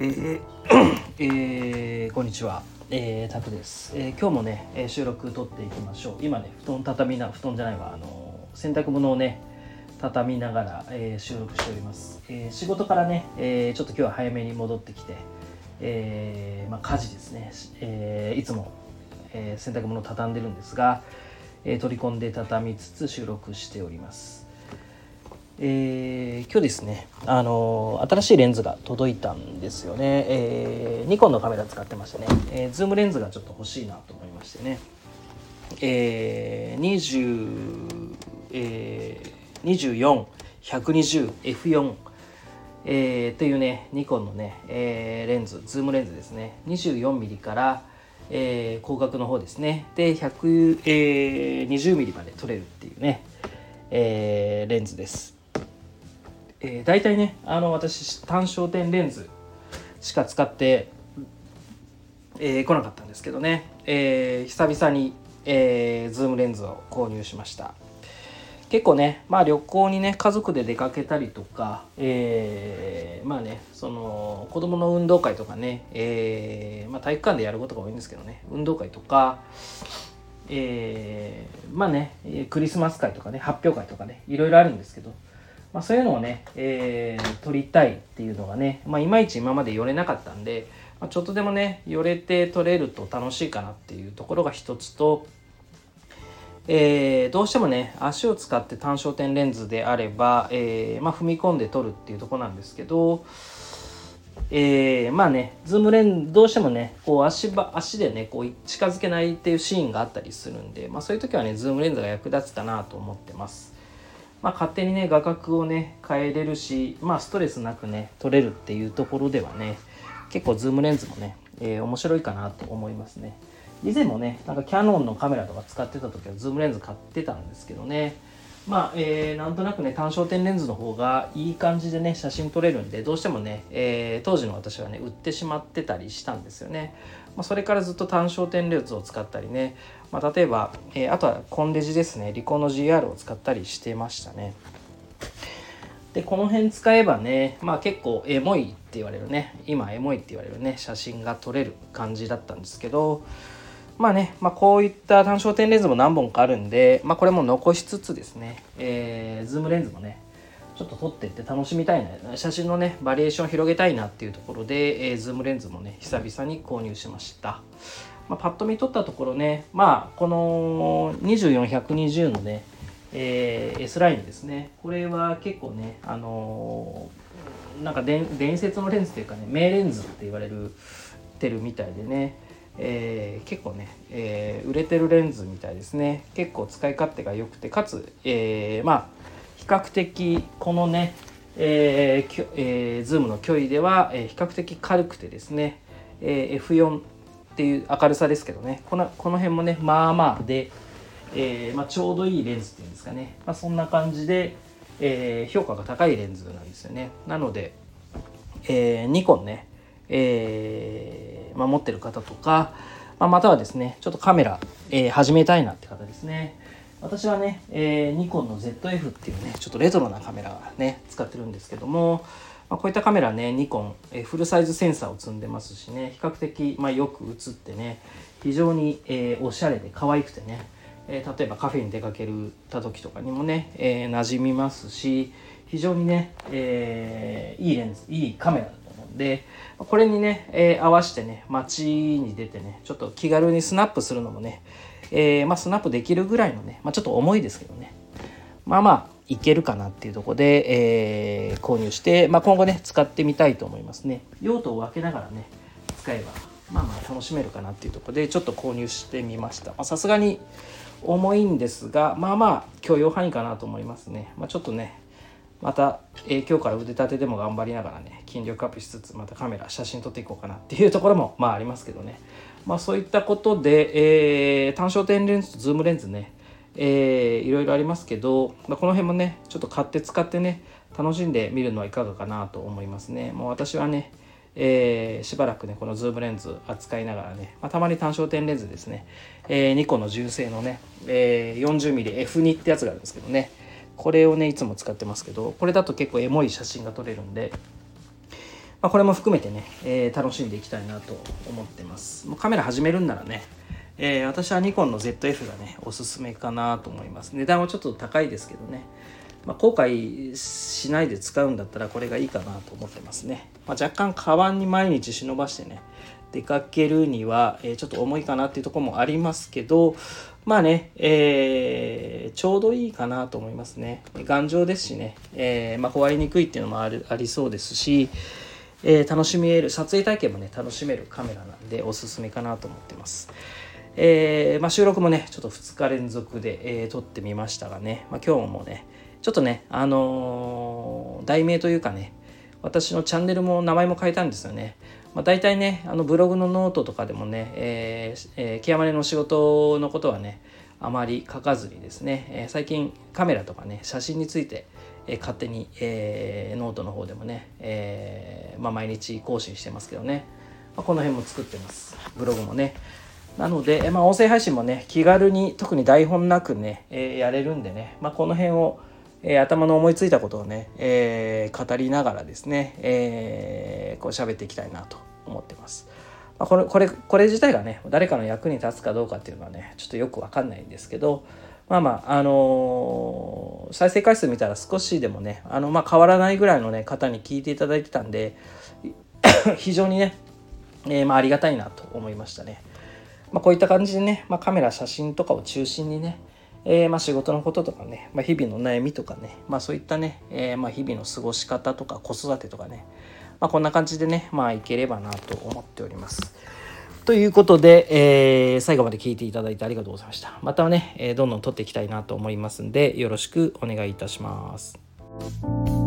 こんにちは、タクです。今日もね、収録撮っていきましょう。今ね、布団じゃないわ、洗濯物をね畳みながら、収録しております。仕事からね、ちょっと今日は早めに戻ってきて、家事ですね、いつも、洗濯物を畳んでるんですが、取り込んで畳みつつ収録しております。今日ですね、新しいレンズが届いたんですよね。ニコンのカメラ使ってましてね、ズームレンズがちょっと欲しいなと思いましてね、24-120F4、というねニコンのね、レンズ、ズームレンズですね。 24mm から、広角の方ですねで120mm まで撮れるっていうね、レンズです。大体ね、私単焦点レンズしか使って、来なかったんですけどね、久々に、ズームレンズを購入しました。結構ね、旅行にね家族で出かけたりとか、その子供の運動会とかね、体育館でやることが多いんですけどね、運動会とか、クリスマス会とかね、発表会とかね、いろいろあるんですけど、そういうのをね、撮りたいっていうのがね、いまいち今まで寄れなかったんで、ちょっとでもね寄れて撮れると楽しいかなっていうところが一つと、どうしてもね足を使って単焦点レンズであれば、踏み込んで撮るっていうところなんですけど、ズームレンズどうしてもねこう足でねこう近づけないっていうシーンがあったりするんで、そういう時はねズームレンズが役立つかなと思ってます。勝手にね画角をね変えれるし、ストレスなくね撮れるっていうところではね、結構ズームレンズもね、面白いかなと思いますね。以前もねキヤノンのカメラとか使ってた時はズームレンズ買ってたんですけどね、なんとなくね単焦点レンズの方がいい感じでね写真撮れるんで、どうしてもね、当時の私はね売ってしまってたりしたんですよね。それからずっと単焦点レンズを使ったりね、例えば、あとはコンデジですね、リコーの GR を使ったりしてましたね。でこの辺使えばね、結構エモいって言われるね、今エモいって言われるね写真が撮れる感じだったんですけど、こういった単焦点レンズも何本かあるんで、これも残しつつですね、ズームレンズもねちょっと撮っていって楽しみたいな、写真のねバリエーションを広げたいなっていうところで、ズームレンズもね久々に購入しました。パッと見撮ったところね、この24-120のね、S ラインですね、これは結構ね伝説のレンズというかね、名レンズって言われてるみたいでね、結構ね、売れてるレンズみたいですね。結構使い勝手が良くて、かつ、比較的このね、ズームの距離では、比較的軽くてですね、F4 っていう明るさですけどね、この辺もねで、ちょうどいいレンズっていうんですかね、そんな感じで、評価が高いレンズなんですよね。なので、ニコンね、持ってる方とか、またはですねちょっとカメラ、始めたいなって方ですね。私はね、ニコンの ZF っていうねちょっとレトロなカメラね使ってるんですけども、こういったカメラねニコン、フルサイズセンサーを積んでますしね、比較的、よく映ってね非常に、おしゃれで可愛くてね、例えばカフェに出かけた時とかにもね、馴染みますし、非常にね、いいレンズ、いいカメラだと思うんで、これにね、合わせてね街に出てねちょっと気軽にスナップするのもね、スナップできるぐらいのね、ちょっと重いですけどね、いけるかなっていうところで、購入して、今後ね使ってみたいと思いますね。用途を分けながらね使えば楽しめるかなっていうところでちょっと購入してみました。さすがに重いんですが、許容範囲かなと思いますね。ちょっとねまた、今日から腕立てでも頑張りながらね筋力アップしつつ、また写真撮っていこうかなっていうところもありますけどね。そういったことで、単焦点レンズとズームレンズね、いろいろありますけど、この辺もねちょっと買って使ってね楽しんでみるのはいかがかなと思いますね。もう私はね、しばらくねこのズームレンズ扱いながらね、たまに単焦点レンズですね、ニコンの純正のね、40mmF2 ってやつがあるんですけどね、これをねいつも使ってますけど、これだと結構エモい写真が撮れるんで、 これも含めてね、楽しんでいきたいなと思ってます。もうカメラ始めるんならね、私はニコンの ZF がねおすすめかなと思います。値段はちょっと高いですけどね、後悔しないで使うんだったらこれがいいかなと思ってますね。若干カバンに毎日忍ばしてね出かけるには、ちょっと重いかなっていうところもありますけど、ちょうどいいかなと思いますね。頑丈ですしね、壊れにくいっていうのもありそうですし、楽しめる撮影体験もね楽しめるカメラなんでおすすめかなと思ってます。収録もねちょっと2日連続で、撮ってみましたがね、今日もねちょっとね題名というかね、私のチャンネルも名前も変えたんですよね。大体ねブログのノートとかでもね、ケアマネの仕事のことはねあまり書かずにですね、最近カメラとかね写真について、勝手に、ノートの方でもね、毎日更新してますけどね、この辺も作ってます。ブログもね。なので、音声配信もね気軽に特に台本なくね、やれるんでね、この辺を、頭の思いついたことをね、語りながらですね、こう喋っていきたいなと思ってます。これ自体がね誰かの役に立つかどうかっていうのはねちょっとよく分かんないんですけど、再生回数見たら少しでもね変わらないぐらいのね方に聞いていただいてたんで非常にね、ありがたいなと思いましたね。こういった感じでね、カメラ写真とかを中心にね、仕事のこととかね、日々の悩みとかね、そういったね、日々の過ごし方とか子育てとかね、こんな感じでねいければなと思っております。ということで、最後まで聞いていただいてありがとうございました。またね、どんどん撮っていきたいなと思いますんでよろしくお願いいたします。